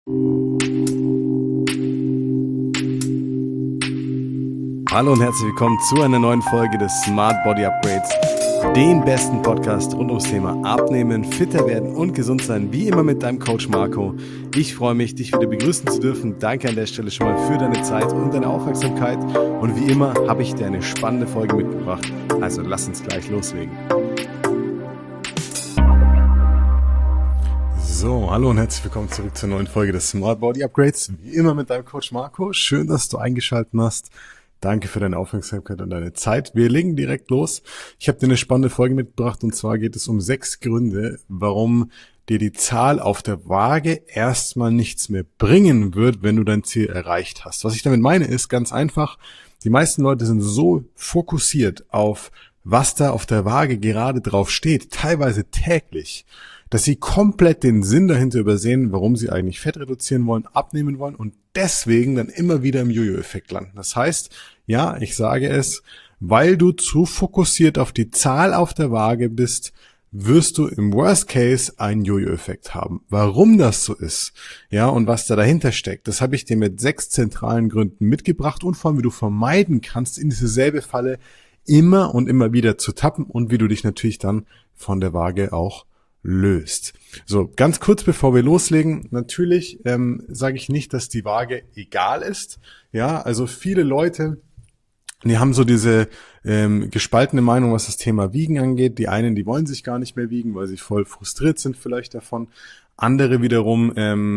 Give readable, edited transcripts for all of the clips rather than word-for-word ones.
Hallo und herzlich willkommen zu einer neuen Folge des Smart Body Upgrades, dem besten Podcast rund ums Thema Abnehmen, fitter werden und gesund sein, wie immer mit deinem Coach Marco. Ich freue mich, dich wieder begrüßen zu dürfen. Danke an der Stelle schon mal für deine Zeit und deine Aufmerksamkeit. Und wie immer habe ich dir eine spannende Folge mitgebracht. Also lass uns gleich loslegen. So, hallo und herzlich willkommen zurück zur neuen Folge des Smart Body Upgrades. Wie immer mit deinem Coach Marco. Schön, dass du eingeschaltet hast. Danke für deine Aufmerksamkeit und deine Zeit. Wir legen direkt los. Ich habe dir eine spannende Folge mitgebracht und zwar geht es um 6 Gründe, warum dir die Zahl auf der Waage erstmal nichts mehr bringen wird, wenn du dein Ziel erreicht hast. Was ich damit meine, ist ganz einfach, die meisten Leute sind so fokussiert auf, was da auf der Waage gerade drauf steht, teilweise täglich, dass sie komplett den Sinn dahinter übersehen, warum sie eigentlich Fett reduzieren wollen, abnehmen wollen und deswegen dann immer wieder im Jojo-Effekt landen. Das heißt, ja, ich sage es, weil du zu fokussiert auf die Zahl auf der Waage bist, wirst du im Worst Case einen Jojo-Effekt haben. Warum das so ist, ja, und was da dahinter steckt, das habe ich dir mit 6 zentralen Gründen mitgebracht und vor allem, wie du vermeiden kannst, in diese selbe Falle immer und immer wieder zu tappen und wie du dich natürlich dann von der Waage auch löst. So, ganz kurz bevor wir loslegen, natürlich sage ich nicht, dass die Waage egal ist. Ja, also viele Leute, die haben so diese gespaltene Meinung, was das Thema Wiegen angeht. Die einen, die wollen sich gar nicht mehr wiegen, weil sie voll frustriert sind vielleicht davon. Andere wiederum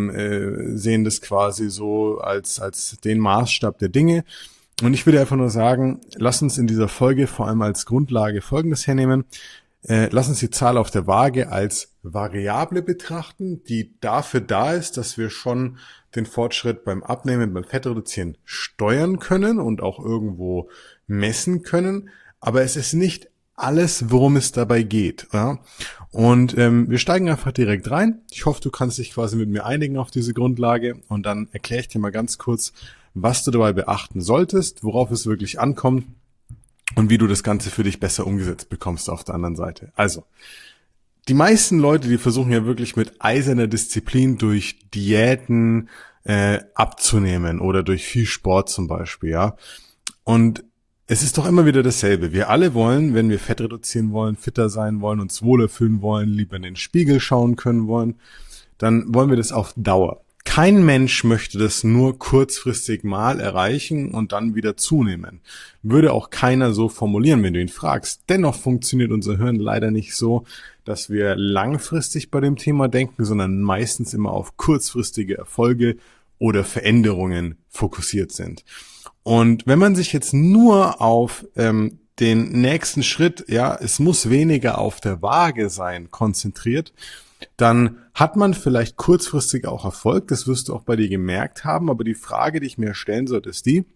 sehen das quasi so als den Maßstab der Dinge. Und ich würde einfach nur sagen, lass uns in dieser Folge vor allem als Grundlage Folgendes hernehmen. Lass uns die Zahl auf der Waage als Variable betrachten, die dafür da ist, dass wir schon den Fortschritt beim Abnehmen, beim Fettreduzieren steuern können und auch irgendwo messen können. Aber es ist nicht alles, worum es dabei geht. Ja? Und wir steigen einfach direkt rein. Ich hoffe, du kannst dich quasi mit mir einigen auf diese Grundlage und dann erkläre ich dir mal ganz kurz, was du dabei beachten solltest, worauf es wirklich ankommt. Und wie du das Ganze für dich besser umgesetzt bekommst auf der anderen Seite. Also, die meisten Leute, die versuchen ja wirklich mit eiserner Disziplin durch Diäten abzunehmen oder durch viel Sport zum Beispiel, ja. Und es ist doch immer wieder dasselbe. Wir alle wollen, wenn wir Fett reduzieren wollen, fitter sein wollen, uns wohler fühlen wollen, lieber in den Spiegel schauen können wollen, dann wollen wir das auf Dauer. Kein Mensch möchte das nur kurzfristig mal erreichen und dann wieder zunehmen. Würde auch keiner so formulieren, wenn du ihn fragst. Dennoch funktioniert unser Hirn leider nicht so, dass wir langfristig bei dem Thema denken, sondern meistens immer auf kurzfristige Erfolge oder Veränderungen fokussiert sind. Und wenn man sich jetzt nur auf den nächsten Schritt, ja, es muss weniger auf der Waage sein, konzentriert, dann hat man vielleicht kurzfristig auch Erfolg, das wirst du auch bei dir gemerkt haben, aber die Frage, die ich mir stellen sollte, ist die,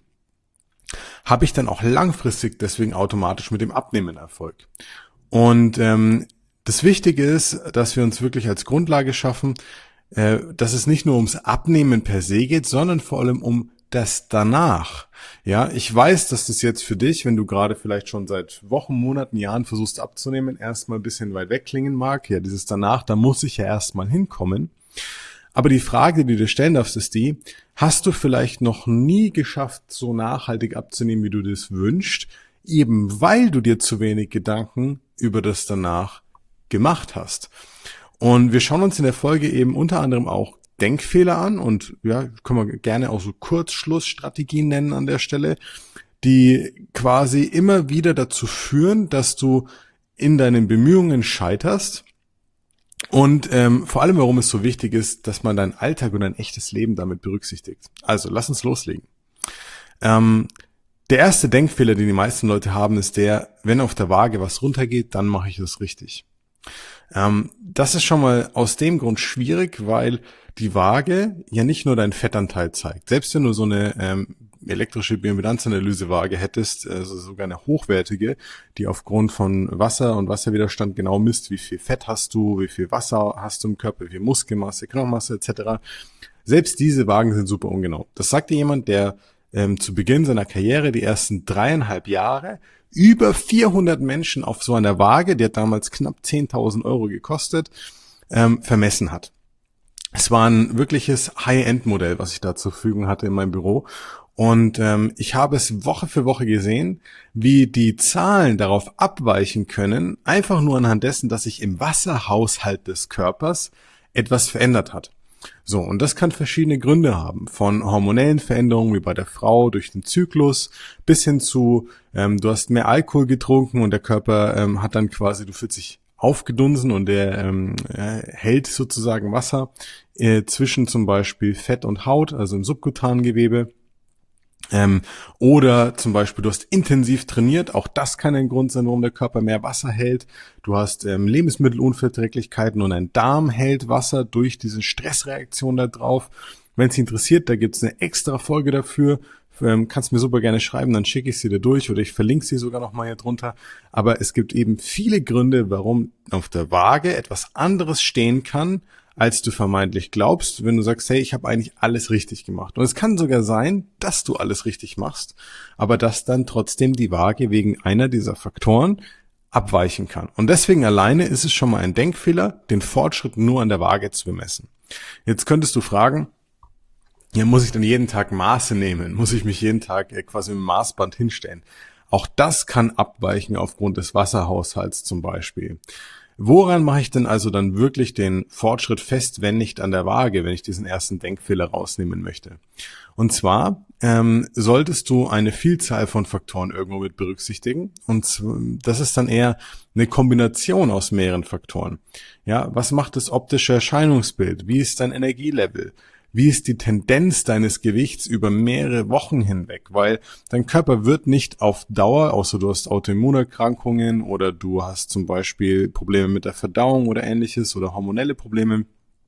habe ich dann auch langfristig deswegen automatisch mit dem Abnehmen Erfolg? Und das Wichtige ist, dass wir uns wirklich als Grundlage schaffen, dass es nicht nur ums Abnehmen per se geht, sondern vor allem um das danach. Ja, ich weiß, dass das jetzt für dich, wenn du gerade vielleicht schon seit Wochen, Monaten, Jahren versuchst abzunehmen, erstmal ein bisschen weit weg klingen mag. Ja, dieses danach, da muss ich ja erstmal hinkommen. Aber die Frage, die du dir stellen darfst, ist die, hast du vielleicht noch nie geschafft, so nachhaltig abzunehmen, wie du das wünschst, eben weil du dir zu wenig Gedanken über das danach gemacht hast. Und wir schauen uns in der Folge eben unter anderem auch Denkfehler an und ja, können wir gerne auch so Kurzschlussstrategien nennen an der Stelle, die quasi immer wieder dazu führen, dass du in deinen Bemühungen scheiterst und vor allem, warum es so wichtig ist, dass man deinen Alltag und dein echtes Leben damit berücksichtigt. Also, lass uns loslegen. Der erste Denkfehler, den die meisten Leute haben, ist der, wenn auf der Waage was runtergeht, dann mache ich das richtig. Das ist schon mal aus dem Grund schwierig, weil die Waage ja nicht nur deinen Fettanteil zeigt. Selbst wenn du so eine elektrische Bioimpedanzanalyse-Waage hättest, also sogar eine hochwertige, die aufgrund von Wasser und Wasserwiderstand genau misst, wie viel Fett hast du, wie viel Wasser hast du im Körper, wie viel Muskelmasse, Knochenmasse etc. Selbst diese Wagen sind super ungenau. Das sagt dir jemand, der zu Beginn seiner Karriere die ersten 3,5 Jahre über 400 Menschen auf so einer Waage, die hat damals knapp 10.000 € gekostet, vermessen hat. Es war ein wirkliches High-End-Modell, was ich da zur Verfügung hatte in meinem Büro. Und ich habe es Woche für Woche gesehen, wie die Zahlen darauf abweichen können, einfach nur anhand dessen, dass sich im Wasserhaushalt des Körpers etwas verändert hat. So, und das kann verschiedene Gründe haben, von hormonellen Veränderungen wie bei der Frau durch den Zyklus bis hin zu, du hast mehr Alkohol getrunken und der Körper hat dann quasi, du fühlst dich aufgedunsen und der hält sozusagen Wasser zwischen zum Beispiel Fett und Haut, also im subkutanen Gewebe. Oder zum Beispiel, du hast intensiv trainiert, auch das kann ein Grund sein, warum der Körper mehr Wasser hält. Du hast Lebensmittelunverträglichkeiten und ein Darm hält Wasser durch diese Stressreaktion da drauf. Wenn es dich interessiert, da gibt es eine extra Folge dafür. Kannst mir super gerne schreiben, dann schicke ich sie dir durch oder ich verlinke sie sogar nochmal hier drunter. Aber es gibt eben viele Gründe, warum auf der Waage etwas anderes stehen kann, als du vermeintlich glaubst, wenn du sagst, hey, ich habe eigentlich alles richtig gemacht. Und es kann sogar sein, dass du alles richtig machst, aber dass dann trotzdem die Waage wegen einer dieser Faktoren abweichen kann. Und deswegen alleine ist es schon mal ein Denkfehler, den Fortschritt nur an der Waage zu bemessen. Jetzt könntest du fragen, ja, muss ich dann jeden Tag Maße nehmen? Muss ich mich jeden Tag quasi mit dem Maßband hinstellen? Auch das kann abweichen aufgrund des Wasserhaushalts zum Beispiel. Woran mache ich denn also dann wirklich den Fortschritt fest, wenn nicht an der Waage, wenn ich diesen ersten Denkfehler rausnehmen möchte? Und zwar solltest du eine Vielzahl von Faktoren irgendwo mit berücksichtigen. Und das ist dann eher eine Kombination aus mehreren Faktoren. Ja, was macht das optische Erscheinungsbild? Wie ist dein Energielevel? Wie ist die Tendenz deines Gewichts über mehrere Wochen hinweg? Weil dein Körper wird nicht auf Dauer, außer du hast Autoimmunerkrankungen oder du hast zum Beispiel Probleme mit der Verdauung oder ähnliches oder hormonelle Probleme,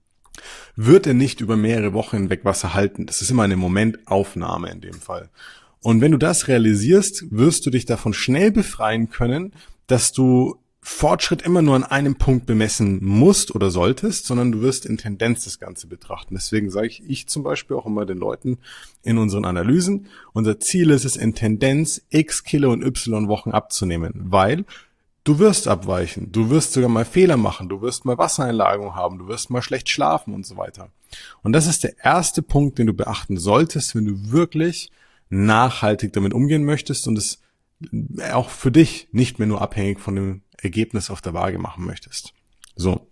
wird er nicht über mehrere Wochen hinweg Wasser halten. Das ist immer eine Momentaufnahme in dem Fall. Und wenn du das realisierst, wirst du dich davon schnell befreien können, dass du Fortschritt immer nur an einem Punkt bemessen musst oder solltest, sondern du wirst in Tendenz das Ganze betrachten. Deswegen sage ich zum Beispiel auch immer den Leuten in unseren Analysen, unser Ziel ist es, in Tendenz X Kilo und Y Wochen abzunehmen, weil du wirst abweichen, du wirst sogar mal Fehler machen, du wirst mal Wassereinlagerung haben, du wirst mal schlecht schlafen und so weiter. Und das ist der erste Punkt, den du beachten solltest, wenn du wirklich nachhaltig damit umgehen möchtest und es auch für dich nicht mehr nur abhängig von dem Ergebnis auf der Waage machen möchtest. So.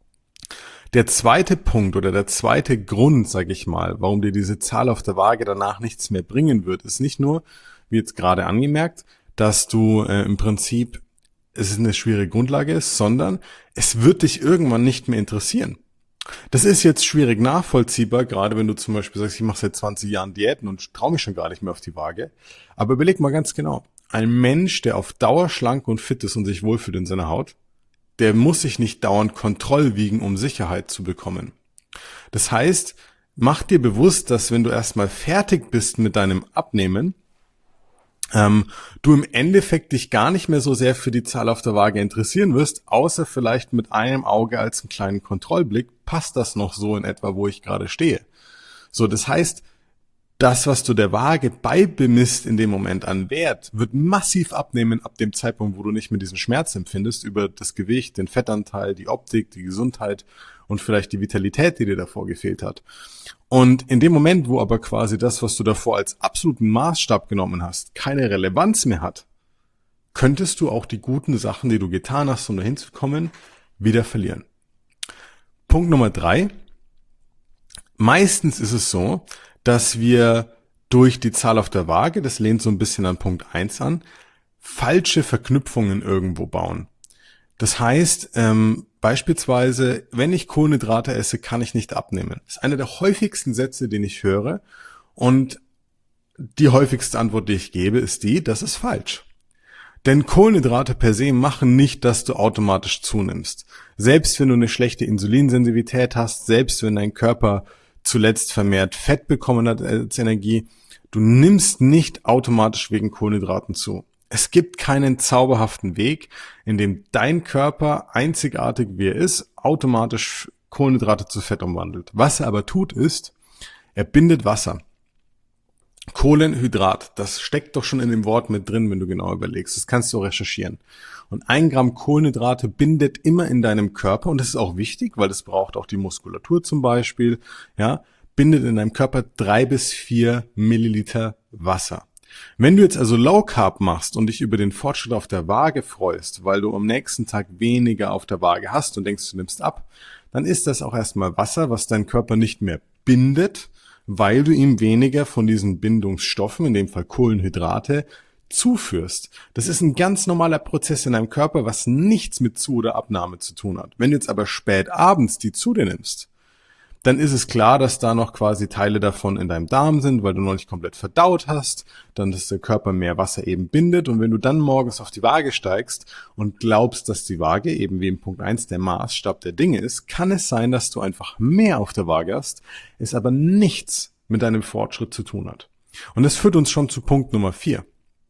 Der zweite Punkt oder der zweite Grund, sage ich mal, warum dir diese Zahl auf der Waage danach nichts mehr bringen wird, ist nicht nur, wie jetzt gerade angemerkt, dass du im Prinzip es eine schwierige Grundlage ist, sondern es wird dich irgendwann nicht mehr interessieren. Das ist jetzt schwierig nachvollziehbar, gerade wenn du zum Beispiel sagst, ich mache seit 20 Jahren Diäten und traue mich schon gar nicht mehr auf die Waage. Aber überleg mal ganz genau, ein Mensch, der auf Dauer schlank und fit ist und sich wohlfühlt in seiner Haut, der muss sich nicht dauernd Kontrollwiegen, um Sicherheit zu bekommen. Das heißt, mach dir bewusst, dass wenn du erstmal fertig bist mit deinem Abnehmen, du im Endeffekt dich gar nicht mehr so sehr für die Zahl auf der Waage interessieren wirst, außer vielleicht mit einem Auge als einen kleinen Kontrollblick, passt das noch so in etwa, wo ich gerade stehe. So, das heißt, das, was du der Waage beibemisst in dem Moment an Wert, wird massiv abnehmen ab dem Zeitpunkt, wo du nicht mehr diesen Schmerz empfindest über das Gewicht, den Fettanteil, die Optik, die Gesundheit und vielleicht die Vitalität, die dir davor gefehlt hat. Und in dem Moment, wo aber quasi das, was du davor als absoluten Maßstab genommen hast, keine Relevanz mehr hat, könntest du auch die guten Sachen, die du getan hast, um dahin zu kommen, wieder verlieren. Punkt Nummer 3. Meistens ist es so, dass wir durch die Zahl auf der Waage, das lehnt so ein bisschen an Punkt 1 an, falsche Verknüpfungen irgendwo bauen. Das heißt, beispielsweise, wenn ich Kohlenhydrate esse, kann ich nicht abnehmen. Das ist einer der häufigsten Sätze, den ich höre. Und die häufigste Antwort, die ich gebe, ist die, das ist falsch. Denn Kohlenhydrate per se machen nicht, dass du automatisch zunimmst. Selbst wenn du eine schlechte Insulinsensitivität hast, selbst wenn dein Körper zuletzt vermehrt Fett bekommen hat als Energie, du nimmst nicht automatisch wegen Kohlenhydraten zu. Es gibt keinen zauberhaften Weg, in dem dein Körper, einzigartig wie er ist, automatisch Kohlenhydrate zu Fett umwandelt. Was er aber tut ist, er bindet Wasser. Kohlenhydrat, das steckt doch schon in dem Wort mit drin, wenn du genau überlegst. Das kannst du auch recherchieren. Und 1 Gramm Kohlenhydrate bindet immer in deinem Körper, und das ist auch wichtig, weil das braucht auch die Muskulatur zum Beispiel, ja, bindet in deinem Körper 3 bis 4 Milliliter Wasser. Wenn du jetzt also Low Carb machst und dich über den Fortschritt auf der Waage freust, weil du am nächsten Tag weniger auf der Waage hast und denkst, du nimmst ab, dann ist das auch erstmal Wasser, was dein Körper nicht mehr bindet, weil du ihm weniger von diesen Bindungsstoffen, in dem Fall Kohlenhydrate, zuführst. Das ist ein ganz normaler Prozess in deinem Körper, was nichts mit Zu- oder Abnahme zu tun hat. Wenn du jetzt aber spät abends die zu dir nimmst, dann ist es klar, dass da noch quasi Teile davon in deinem Darm sind, weil du noch nicht komplett verdaut hast, dann dass der Körper mehr Wasser eben bindet, und wenn du dann morgens auf die Waage steigst und glaubst, dass die Waage eben wie im Punkt 1 der Maßstab der Dinge ist, kann es sein, dass du einfach mehr auf der Waage hast, es aber nichts mit deinem Fortschritt zu tun hat. Und das führt uns schon zu Punkt Nummer 4.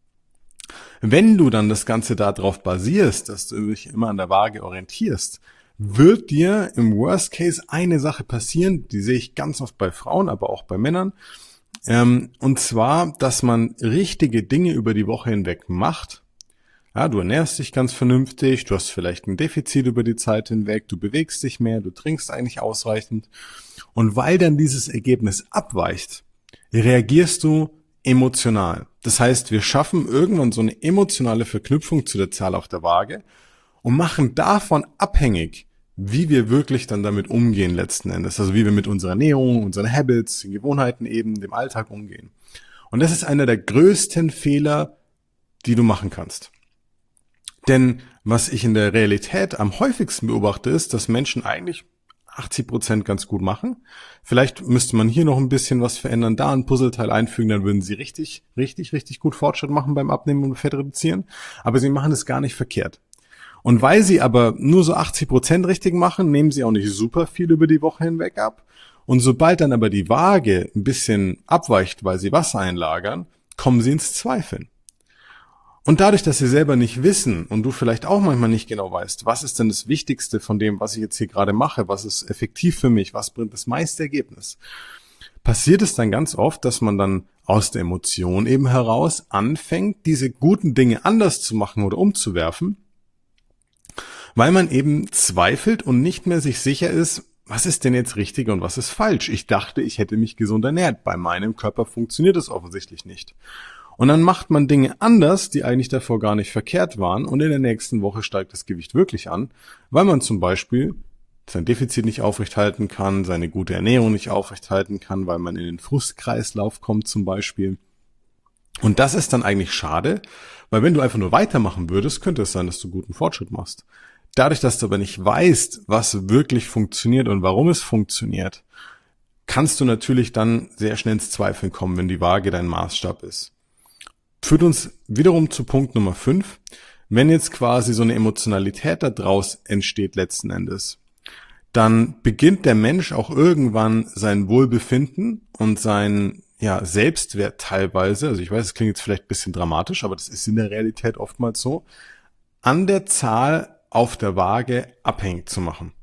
Wenn du dann das Ganze darauf basierst, dass du dich immer an der Waage orientierst, wird dir im Worst Case eine Sache passieren, die sehe ich ganz oft bei Frauen, aber auch bei Männern, und zwar, dass man richtige Dinge über die Woche hinweg macht. Ja, du ernährst dich ganz vernünftig, du hast vielleicht ein Defizit über die Zeit hinweg, du bewegst dich mehr, du trinkst eigentlich ausreichend, und weil dann dieses Ergebnis abweicht, reagierst du emotional. Das heißt, wir schaffen irgendwann so eine emotionale Verknüpfung zu der Zahl auf der Waage und machen davon abhängig, wie wir wirklich dann damit umgehen letzten Endes. Also wie wir mit unserer Ernährung, unseren Habits, den Gewohnheiten eben, dem Alltag umgehen. Und das ist einer der größten Fehler, die du machen kannst. Denn was ich in der Realität am häufigsten beobachte, ist, dass Menschen eigentlich 80% ganz gut machen. Vielleicht müsste man hier noch ein bisschen was verändern, da ein Puzzleteil einfügen, dann würden sie richtig gut Fortschritt machen beim Abnehmen und Fett reduzieren. Aber sie machen es gar nicht verkehrt. Und weil sie aber nur so 80% richtig machen, nehmen sie auch nicht super viel über die Woche hinweg ab. Und sobald dann aber die Waage ein bisschen abweicht, weil sie Wasser einlagern, kommen sie ins Zweifeln. Und dadurch, dass sie selber nicht wissen und du vielleicht auch manchmal nicht genau weißt, was ist denn das Wichtigste von dem, was ich jetzt hier gerade mache, was ist effektiv für mich, was bringt das meiste Ergebnis, passiert es dann ganz oft, dass man dann aus der Emotion eben heraus anfängt, diese guten Dinge anders zu machen oder umzuwerfen, weil man eben zweifelt und nicht mehr sich sicher ist, was ist denn jetzt richtig und was ist falsch? Ich dachte, ich hätte mich gesund ernährt. Bei meinem Körper funktioniert es offensichtlich nicht. Und dann macht man Dinge anders, die eigentlich davor gar nicht verkehrt waren, und in der nächsten Woche steigt das Gewicht wirklich an, weil man zum Beispiel sein Defizit nicht aufrechthalten kann, seine gute Ernährung nicht aufrechthalten kann, weil man in den Frustkreislauf kommt zum Beispiel. Und das ist dann eigentlich schade, weil wenn du einfach nur weitermachen würdest, könnte es sein, dass du guten Fortschritt machst. Dadurch, dass du aber nicht weißt, was wirklich funktioniert und warum es funktioniert, kannst du natürlich dann sehr schnell ins Zweifeln kommen, wenn die Waage dein Maßstab ist. Führt uns wiederum zu Punkt Nummer 5. Wenn jetzt quasi so eine Emotionalität da draus entsteht letzten Endes, dann beginnt der Mensch auch irgendwann sein Wohlbefinden und sein Selbstwert teilweise, also ich weiß, es klingt jetzt vielleicht ein bisschen dramatisch, aber das ist in der Realität oftmals so, an der Zahl auf der Waage abhängig zu machen.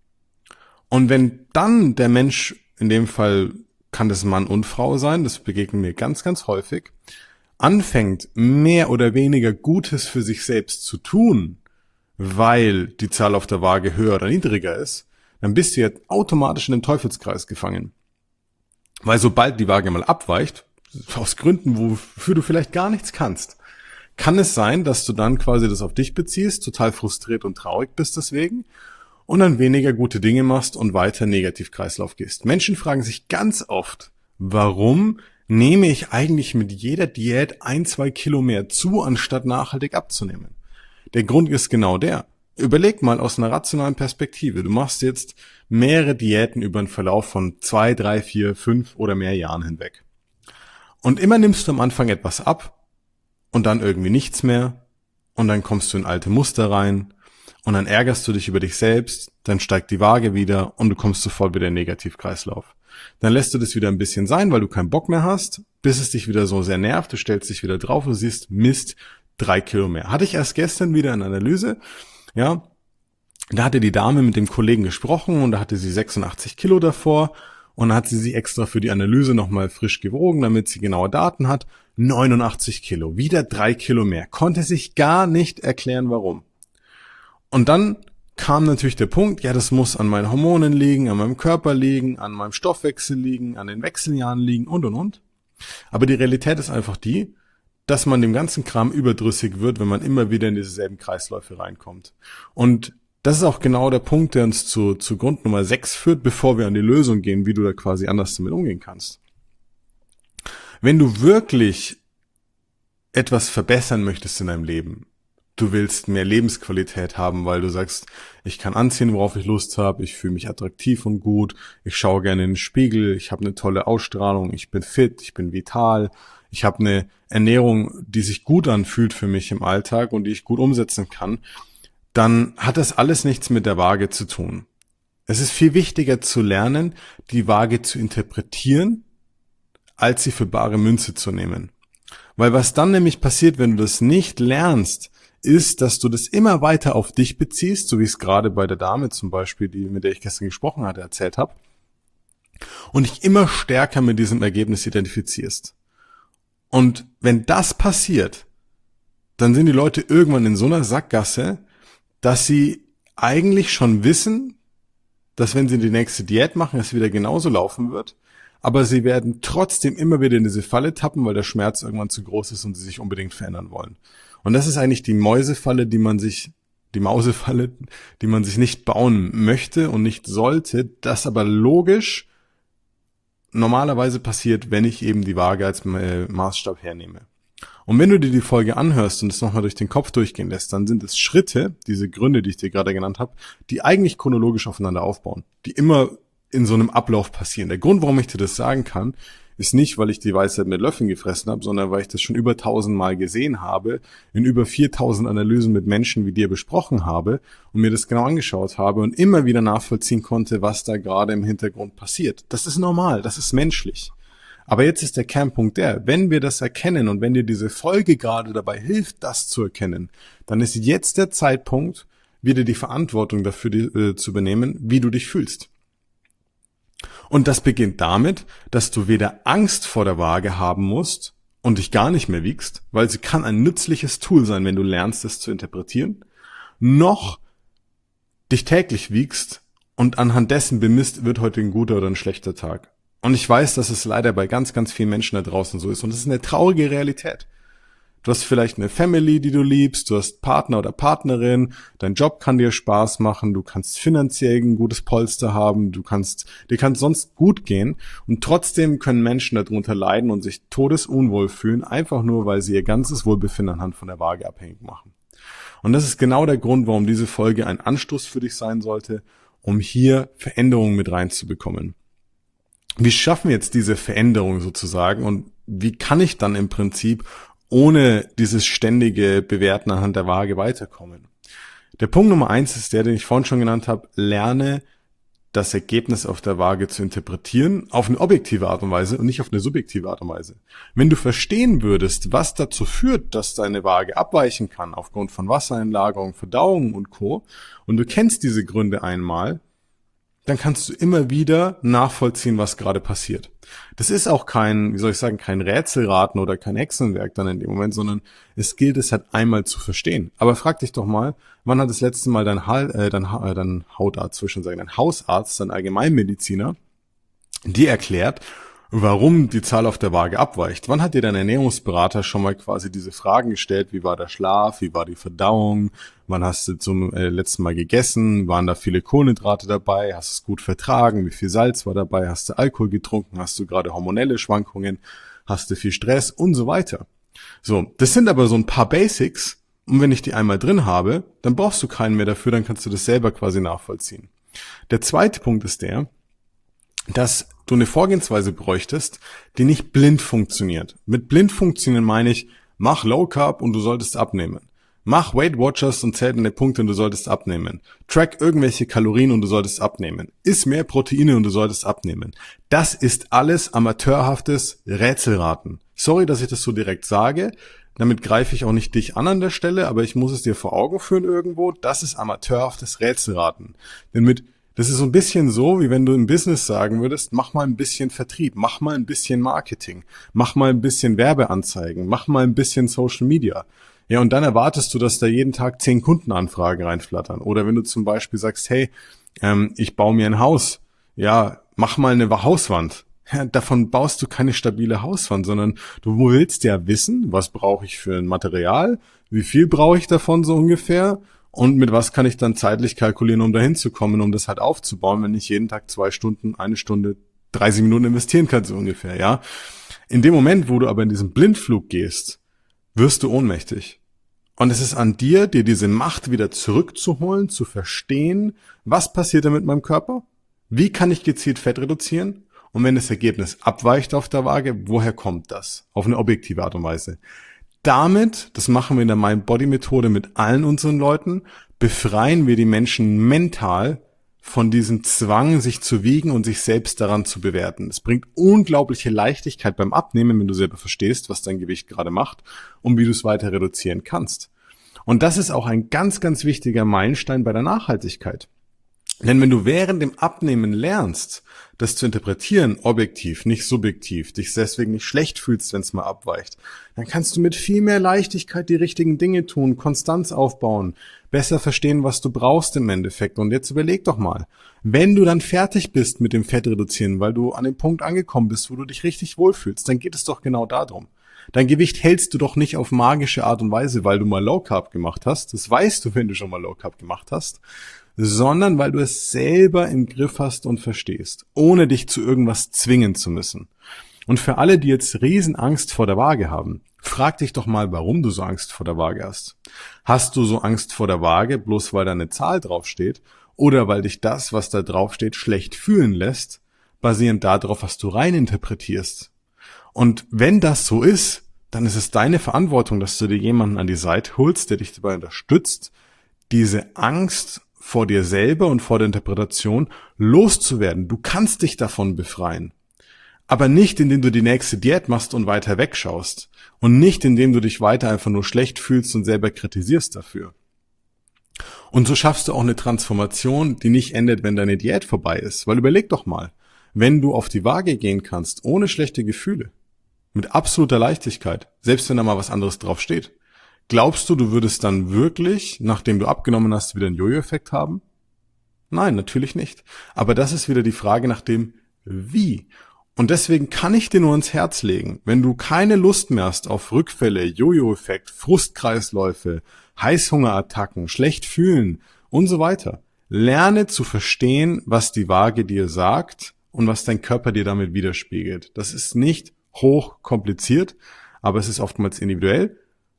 Und wenn dann der Mensch, in dem Fall kann das Mann und Frau sein, das begegnet mir ganz, ganz häufig, anfängt mehr oder weniger Gutes für sich selbst zu tun, weil die Zahl auf der Waage höher oder niedriger ist, dann bist du jetzt automatisch in den Teufelskreis gefangen. Weil sobald die Waage mal abweicht, aus Gründen, wofür du vielleicht gar nichts kannst, kann es sein, dass du dann quasi das auf dich beziehst, total frustriert und traurig bist deswegen und dann weniger gute Dinge machst und weiter Negativkreislauf gehst. Menschen fragen sich ganz oft, warum nehme ich eigentlich mit jeder Diät 1-2 Kilo mehr zu, anstatt nachhaltig abzunehmen? Der Grund ist genau der. Überleg mal aus einer rationalen Perspektive. Du machst jetzt mehrere Diäten über einen Verlauf von 2, 3, 4, 5 oder mehr Jahren hinweg. Und immer nimmst du am Anfang etwas ab und dann irgendwie nichts mehr und dann kommst du in alte Muster rein und dann ärgerst du dich über dich selbst, dann steigt die Waage wieder und du kommst sofort wieder in den Negativkreislauf. Dann lässt du das wieder ein bisschen sein, weil du keinen Bock mehr hast, bis es dich wieder so sehr nervt, du stellst dich wieder drauf und siehst, Mist, 3 Kilo mehr. Hatte ich erst gestern wieder eine Analyse, da hatte die Dame mit dem Kollegen gesprochen und da hatte sie 86 Kilo davor Und dann hat sie sich extra für die Analyse nochmal frisch gewogen, damit sie genaue Daten hat. 89 Kilo, wieder 3 Kilo mehr. Konnte sich gar nicht erklären, warum. Und dann kam natürlich der Punkt, ja, das muss an meinen Hormonen liegen, an meinem Körper liegen, an meinem Stoffwechsel liegen, an den Wechseljahren liegen und. Aber die Realität ist einfach die, dass man dem ganzen Kram überdrüssig wird, wenn man immer wieder in dieselben Kreisläufe reinkommt. Und das ist auch genau der Punkt, der uns zu Grund Nummer 6 führt, bevor wir an die Lösung gehen, wie du da quasi anders damit umgehen kannst. Wenn du wirklich etwas verbessern möchtest in deinem Leben, du willst mehr Lebensqualität haben, weil du sagst, ich kann anziehen, worauf ich Lust habe, ich fühle mich attraktiv und gut, ich schaue gerne in den Spiegel, ich habe eine tolle Ausstrahlung, ich bin fit, ich bin vital, ich habe eine Ernährung, die sich gut anfühlt für mich im Alltag und die ich gut umsetzen kann, dann hat das alles nichts mit der Waage zu tun. Es ist viel wichtiger zu lernen, die Waage zu interpretieren, als sie für bare Münze zu nehmen. Weil was dann nämlich passiert, wenn du das nicht lernst, ist, dass du das immer weiter auf dich beziehst, so wie ich es gerade bei der Dame zum Beispiel, mit der ich gestern gesprochen hatte, erzählt habe, und dich immer stärker mit diesem Ergebnis identifizierst. Und wenn das passiert, dann sind die Leute irgendwann in so einer Sackgasse, dass sie eigentlich schon wissen, dass wenn sie die nächste Diät machen, es wieder genauso laufen wird, aber sie werden trotzdem immer wieder in diese Falle tappen, weil der Schmerz irgendwann zu groß ist und sie sich unbedingt verändern wollen. Und das ist eigentlich die Mausefalle, die man sich nicht bauen möchte und nicht sollte, das aber logisch normalerweise passiert, wenn ich eben die Waage als Maßstab hernehme. Und wenn du dir die Folge anhörst und es nochmal durch den Kopf durchgehen lässt, dann sind es Schritte, diese Gründe, die ich dir gerade genannt habe, die eigentlich chronologisch aufeinander aufbauen, die immer in so einem Ablauf passieren. Der Grund, warum ich dir das sagen kann, ist nicht, weil ich die Weisheit mit Löffeln gefressen habe, sondern weil ich das schon über 1000 Mal gesehen habe, in über 4000 Analysen mit Menschen wie dir besprochen habe und mir das genau angeschaut habe und immer wieder nachvollziehen konnte, was da gerade im Hintergrund passiert. Das ist normal, das ist menschlich. Aber jetzt ist der Kernpunkt wenn wir das erkennen und wenn dir diese Folge gerade dabei hilft, das zu erkennen, dann ist jetzt der Zeitpunkt, wieder die Verantwortung dafür zu übernehmen, wie du dich fühlst. Und das beginnt damit, dass du weder Angst vor der Waage haben musst und dich gar nicht mehr wiegst, weil sie kann ein nützliches Tool sein, wenn du lernst, es zu interpretieren, noch dich täglich wiegst und anhand dessen bemisst, wird heute ein guter oder ein schlechter Tag. Und ich weiß, dass es leider bei ganz, ganz vielen Menschen da draußen so ist. Und es ist eine traurige Realität. Du hast vielleicht eine Family, die du liebst, du hast Partner oder Partnerin, dein Job kann dir Spaß machen, du kannst finanziell ein gutes Polster haben, dir kann sonst gut gehen. Und trotzdem können Menschen darunter leiden und sich todesunwohl fühlen, einfach nur, weil sie ihr ganzes Wohlbefinden anhand von der Waage abhängig machen. Und das ist genau der Grund, warum diese Folge ein Anstoß für dich sein sollte, um hier Veränderungen mit reinzubekommen. Wie schaffen wir jetzt diese Veränderung sozusagen und wie kann ich dann im Prinzip ohne dieses ständige Bewerten anhand der Waage weiterkommen? Der Punkt Nummer 1 ist der, den ich vorhin schon genannt habe. Lerne das Ergebnis auf der Waage zu interpretieren auf eine objektive Art und Weise und nicht auf eine subjektive Art und Weise. Wenn du verstehen würdest, was dazu führt, dass deine Waage abweichen kann aufgrund von Wassereinlagerung, Verdauung und Co. und du kennst diese Gründe einmal, dann kannst du immer wieder nachvollziehen, was gerade passiert. Das ist auch kein Rätselraten oder kein Hexenwerk dann in dem Moment, sondern es gilt es halt einmal zu verstehen. Aber frag dich doch mal, wann hat das letzte Mal dein Hausarzt, dein Allgemeinmediziner, dir erklärt, warum die Zahl auf der Waage abweicht? Wann hat dir dein Ernährungsberater schon mal quasi diese Fragen gestellt? Wie war der Schlaf? Wie war die Verdauung? Wann hast du zum letzten Mal gegessen? Waren da viele Kohlenhydrate dabei? Hast du es gut vertragen? Wie viel Salz war dabei? Hast du Alkohol getrunken? Hast du gerade hormonelle Schwankungen? Hast du viel Stress? Und so weiter. So, das sind aber so ein paar Basics. Und wenn ich die einmal drin habe, dann brauchst du keinen mehr dafür, dann kannst du das selber quasi nachvollziehen. Der zweite Punkt ist dass du eine Vorgehensweise bräuchtest, die nicht blind funktioniert. Mit blind funktionieren meine ich, mach Low Carb und du solltest abnehmen. Mach Weight Watchers und zähl deine Punkte und du solltest abnehmen. Track irgendwelche Kalorien und du solltest abnehmen. Iss mehr Proteine und du solltest abnehmen. Das ist alles amateurhaftes Rätselraten. Sorry, dass ich das so direkt sage. Damit greife ich auch nicht dich an der Stelle, aber ich muss es dir vor Augen führen irgendwo. Das ist amateurhaftes Rätselraten. Denn mit Das ist so ein bisschen so, wie wenn du im Business sagen würdest, mach mal ein bisschen Vertrieb, mach mal ein bisschen Marketing, mach mal ein bisschen Werbeanzeigen, mach mal ein bisschen Social Media. Ja, und dann erwartest du, dass da jeden Tag 10 Kundenanfragen reinflattern. Oder wenn du zum Beispiel sagst, hey, ich baue mir ein Haus. Ja, mach mal eine Hauswand. Ja, davon baust du keine stabile Hauswand, sondern du willst ja wissen, was brauche ich für ein Material, wie viel brauche ich davon so ungefähr und mit was kann ich dann zeitlich kalkulieren, um dahin zu kommen, um das halt aufzubauen, wenn ich jeden Tag 2 Stunden, 1 Stunde, 30 Minuten investieren kann, so ungefähr, ja. In dem Moment, wo du aber in diesen Blindflug gehst, wirst du ohnmächtig. Und es ist an dir, dir diese Macht wieder zurückzuholen, zu verstehen, was passiert da mit meinem Körper? Wie kann ich gezielt Fett reduzieren? Und wenn das Ergebnis abweicht auf der Waage, woher kommt das? Auf eine objektive Art und Weise. Damit, das machen wir in der Mind-Body-Methode mit allen unseren Leuten, befreien wir die Menschen mental von diesem Zwang, sich zu wiegen und sich selbst daran zu bewerten. Es bringt unglaubliche Leichtigkeit beim Abnehmen, wenn du selber verstehst, was dein Gewicht gerade macht und wie du es weiter reduzieren kannst. Und das ist auch ein ganz, ganz wichtiger Meilenstein bei der Nachhaltigkeit. Denn wenn du während dem Abnehmen lernst, das zu interpretieren, objektiv, nicht subjektiv, dich deswegen nicht schlecht fühlst, wenn es mal abweicht, dann kannst du mit viel mehr Leichtigkeit die richtigen Dinge tun, Konstanz aufbauen, besser verstehen, was du brauchst im Endeffekt. Und jetzt überleg doch mal, wenn du dann fertig bist mit dem Fett reduzieren, weil du an dem Punkt angekommen bist, wo du dich richtig wohlfühlst, dann geht es doch genau darum. Dein Gewicht hältst du doch nicht auf magische Art und Weise, weil du mal Low Carb gemacht hast. Das weißt du, wenn du schon mal Low Carb gemacht hast. Sondern weil du es selber im Griff hast und verstehst, ohne dich zu irgendwas zwingen zu müssen. Und für alle, die jetzt Riesenangst vor der Waage haben, frag dich doch mal, warum du so Angst vor der Waage hast. Hast du so Angst vor der Waage, bloß weil da eine Zahl draufsteht, oder weil dich das, was da draufsteht, schlecht fühlen lässt, basierend darauf, was du reininterpretierst? Und wenn das so ist, dann ist es deine Verantwortung, dass du dir jemanden an die Seite holst, der dich dabei unterstützt, diese Angst vor dir selber und vor der Interpretation loszuwerden. Du kannst dich davon befreien. Aber nicht, indem du die nächste Diät machst und weiter wegschaust. Und nicht, indem du dich weiter einfach nur schlecht fühlst und selber kritisierst dafür. Und so schaffst du auch eine Transformation, die nicht endet, wenn deine Diät vorbei ist. Weil überleg doch mal, wenn du auf die Waage gehen kannst, ohne schlechte Gefühle, mit absoluter Leichtigkeit, selbst wenn da mal was anderes drauf steht, glaubst du, du würdest dann wirklich, nachdem du abgenommen hast, wieder einen Jojo-Effekt haben? Nein, natürlich nicht. Aber das ist wieder die Frage nach dem Wie. Und deswegen kann ich dir nur ins Herz legen, wenn du keine Lust mehr hast auf Rückfälle, Jojo-Effekt, Frustkreisläufe, Heißhungerattacken, schlecht fühlen und so weiter, lerne zu verstehen, was die Waage dir sagt und was dein Körper dir damit widerspiegelt. Das ist nicht hoch kompliziert, aber es ist oftmals individuell.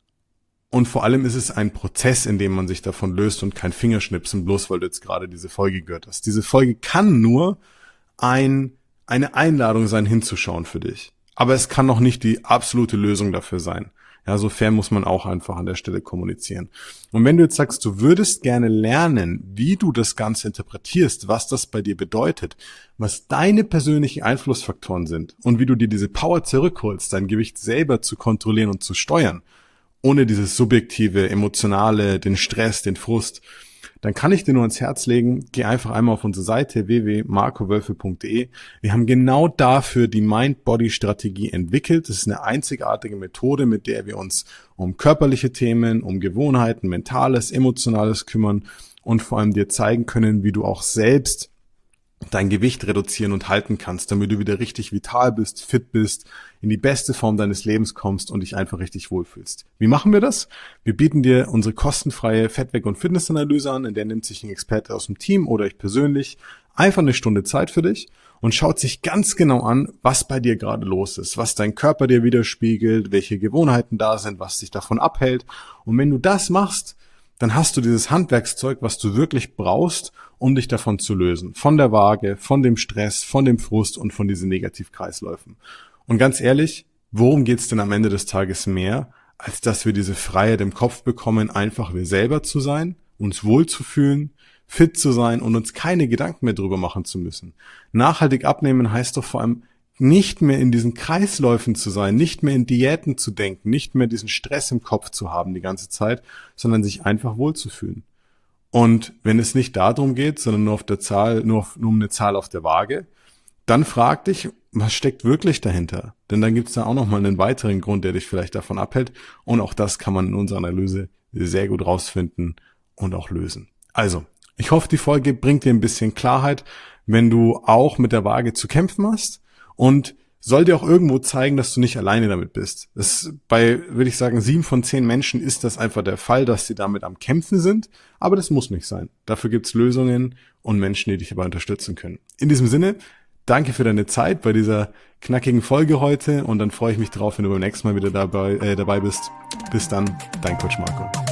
Und vor allem ist es ein Prozess, in dem man sich davon löst und kein Fingerschnipsen, bloß weil du jetzt gerade diese Folge gehört hast. Diese Folge kann nur eine Einladung sein, hinzuschauen für dich. Aber es kann noch nicht die absolute Lösung dafür sein. Ja, so fair muss man auch einfach an der Stelle kommunizieren. Und wenn du jetzt sagst, du würdest gerne lernen, wie du das Ganze interpretierst, was das bei dir bedeutet, was deine persönlichen Einflussfaktoren sind und wie du dir diese Power zurückholst, dein Gewicht selber zu kontrollieren und zu steuern, ohne dieses subjektive, emotionale, den Stress, den Frust, dann kann ich dir nur ans Herz legen, geh einfach einmal auf unsere Seite www.markowölfe.de. Wir haben genau dafür die Mind-Body-Strategie entwickelt. Das ist eine einzigartige Methode, mit der wir uns um körperliche Themen, um Gewohnheiten, Mentales, Emotionales kümmern und vor allem dir zeigen können, wie du auch selbst dein Gewicht reduzieren und halten kannst, damit du wieder richtig vital bist, fit bist, in die beste Form deines Lebens kommst und dich einfach richtig wohlfühlst. Wie machen wir das? Wir bieten dir unsere kostenfreie Fettweg- und Fitnessanalyse an, in der nimmt sich ein Experte aus dem Team oder ich persönlich einfach eine Stunde Zeit für dich und schaut sich ganz genau an, was bei dir gerade los ist, was dein Körper dir widerspiegelt, welche Gewohnheiten da sind, was dich davon abhält. Und wenn du das machst, dann hast du dieses Handwerkszeug, was du wirklich brauchst, um dich davon zu lösen. Von der Waage, von dem Stress, von dem Frust und von diesen Negativkreisläufen. Und ganz ehrlich, worum geht's denn am Ende des Tages mehr, als dass wir diese Freiheit im Kopf bekommen, einfach wir selber zu sein, uns wohlzufühlen, fit zu sein und uns keine Gedanken mehr drüber machen zu müssen. Nachhaltig abnehmen heißt doch vor allem, nicht mehr in diesen Kreisläufen zu sein, nicht mehr in Diäten zu denken, nicht mehr diesen Stress im Kopf zu haben die ganze Zeit, sondern sich einfach wohlzufühlen. Und wenn es nicht darum geht, sondern nur um eine Zahl auf der Waage, dann frag dich, was steckt wirklich dahinter? Denn dann gibt es da auch nochmal einen weiteren Grund, der dich vielleicht davon abhält. Und auch das kann man in unserer Analyse sehr gut rausfinden und auch lösen. Also, ich hoffe, die Folge bringt dir ein bisschen Klarheit, wenn du auch mit der Waage zu kämpfen hast, und soll dir auch irgendwo zeigen, dass du nicht alleine damit bist. Würde ich sagen, 7 von 10 Menschen ist das einfach der Fall, dass sie damit am Kämpfen sind, aber das muss nicht sein. Dafür gibt's Lösungen und Menschen, die dich dabei unterstützen können. In diesem Sinne, danke für deine Zeit bei dieser knackigen Folge heute, und dann freue ich mich drauf, wenn du beim nächsten Mal wieder dabei bist. Bis dann, dein Coach Marco.